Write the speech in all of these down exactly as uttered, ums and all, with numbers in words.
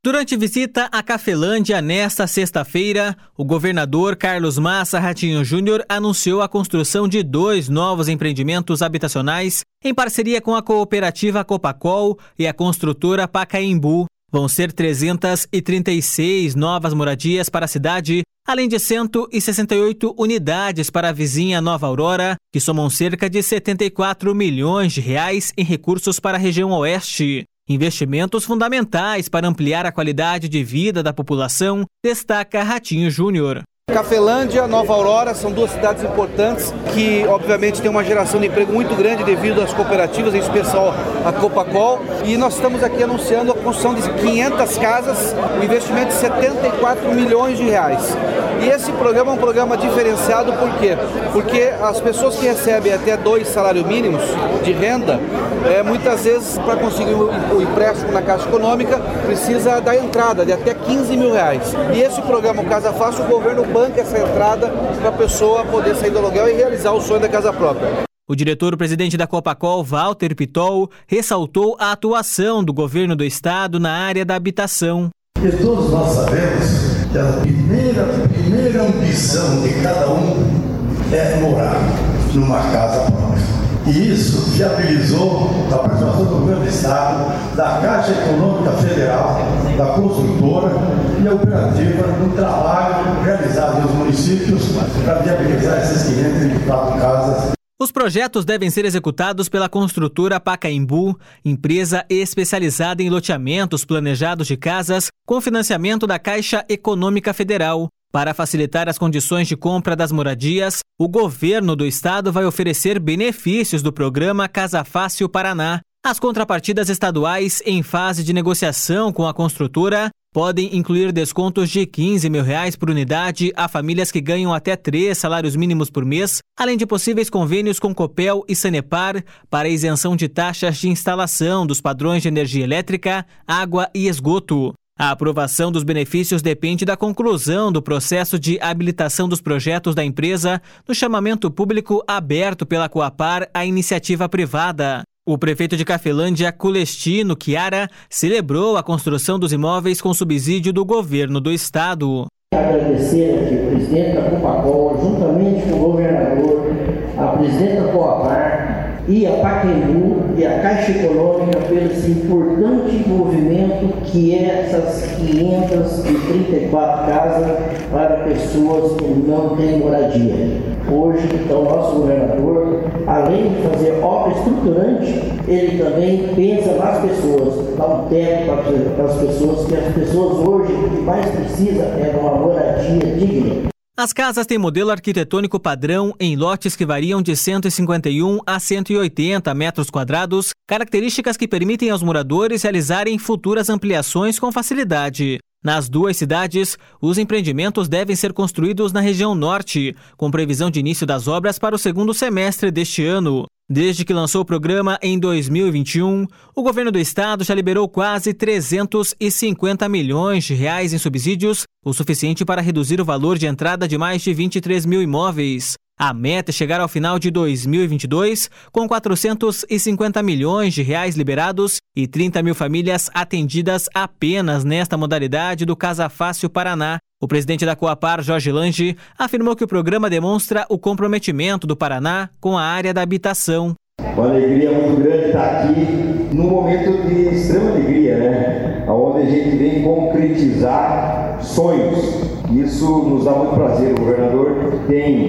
Durante visita à Cafelândia nesta sexta-feira, o governador Carlos Massa Ratinho Júnior anunciou a construção de dois novos empreendimentos habitacionais em parceria com a cooperativa Copacol e a construtora Pacaembu. Vão ser trezentas e trinta e seis novas moradias para a cidade, além de cento e sessenta e oito unidades para a vizinha Nova Aurora, que somam cerca de setenta e quatro milhões de reais em recursos para a região oeste. Investimentos fundamentais para ampliar a qualidade de vida da população, destaca Ratinho Júnior. Cafelândia, Nova Aurora são duas cidades importantes que, obviamente, têm uma geração de emprego muito grande devido às cooperativas, em especial a Copacol. E nós estamos aqui anunciando a construção de quinhentas casas, um investimento de setenta e quatro milhões de reais. E esse programa é um programa diferenciado, por quê? Porque as pessoas que recebem até dois salários mínimos de renda, é, muitas vezes, para conseguir o empréstimo na Caixa Econômica, precisa da entrada de até quinze mil reais. E esse programa, o Casa Fácil, o governo banca essa entrada para a pessoa poder sair do aluguel e realizar o sonho da casa própria. O diretor-presidente da Copacol, Walter Pitol, ressaltou a atuação do governo do estado na área da habitação. E todos nós sabemos que a primeira, primeira ambição de cada um é morar numa casa própria. E isso viabilizou a participação do governo do estado, da Caixa Econômica Federal, da construtora e a operativa no trabalho realizado nos municípios para viabilizar esses quinhentas e vinte e quatro casas. Os projetos devem ser executados pela construtora Pacaembu, empresa especializada em loteamentos planejados de casas com financiamento da Caixa Econômica Federal. Para facilitar as condições de compra das moradias, o governo do estado vai oferecer benefícios do programa Casa Fácil Paraná. As contrapartidas estaduais em fase de negociação com a construtora podem incluir descontos de quinze mil reais por unidade a famílias que ganham até três salários mínimos por mês, além de possíveis convênios com Copel e Sanepar para isenção de taxas de instalação dos padrões de energia elétrica, água e esgoto. A aprovação dos benefícios depende da conclusão do processo de habilitação dos projetos da empresa no chamamento público aberto pela Coapar à iniciativa privada. O prefeito de Cafelândia, Culestino Chiara, celebrou a construção dos imóveis com subsídio do governo do estado. Agradecer aqui o presidente da Copacol, juntamente com o governador, a presidente da Coapar e a Pacaembu e a Caixa Econômica pelo esse importante movimento que é essas quinhentas e trinta e quatro casas para pessoas que não têm moradia. Hoje, então, nosso governador, além de fazer obra estruturante, ele também pensa nas pessoas, dá um teto para as pessoas, que as pessoas hoje o que mais precisam é de uma moradia digna. As casas têm modelo arquitetônico padrão em lotes que variam de cento e cinquenta e um a cento e oitenta metros quadrados, características que permitem aos moradores realizarem futuras ampliações com facilidade. Nas duas cidades, os empreendimentos devem ser construídos na região norte, com previsão de início das obras para o segundo semestre deste ano. Desde que lançou o programa em dois mil e vinte e um, o governo do estado já liberou quase trezentos e cinquenta milhões de reais em subsídios, o suficiente para reduzir o valor de entrada de mais de vinte e três mil imóveis. A meta é chegar ao final de dois mil e vinte e dois com quatrocentos e cinquenta milhões de reais liberados e trinta mil famílias atendidas apenas nesta modalidade do Casa Fácil Paraná. O presidente da Coapar, Jorge Lange, afirmou que o programa demonstra o comprometimento do Paraná com a área da habitação. Uma alegria muito grande estar aqui num momento de extrema alegria, né? Onde a gente vem concretizar sonhos. Isso nos dá muito prazer. O governador tem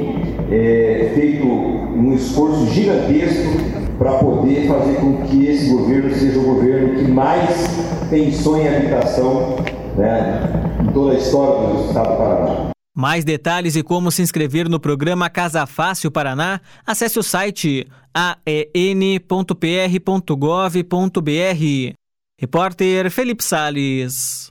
é, feito um esforço gigantesco para poder fazer com que esse governo seja o governo que mais pensou em habitação, né, em toda a história do estado do Paraná. Mais detalhes e como se inscrever no programa Casa Fácil Paraná, acesse o site a e n ponto p r ponto gov ponto b r. Repórter Felipe Salles.